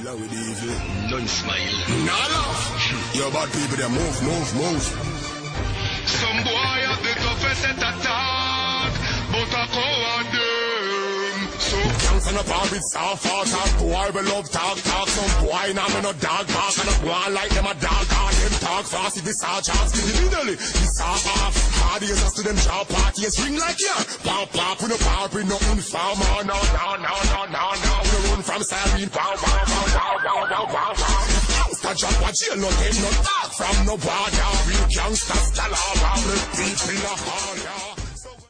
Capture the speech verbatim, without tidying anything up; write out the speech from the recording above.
killer with evil. Don't smile. Nah laugh. Yo bad people they move, move, move. Some boy have the toughest set attack, but I coward them. So Gangs on a bar with soft heart. Boy we love talk, talk. Some boy now me no dog bark. And a boy like them a dog bark. Them talk fast if this our chance. Individually, this our off. Hard years as to them job parties. Ring like yeah. Pop, pop, we no power, we no informer. No, no, no, no, no, no. We run from siren. Wow, wow, wow, wow, wow, wow, wow, wow. Gangsta drop a jail, no them no talk from no border. Real gangsters tell all about the people in the hall.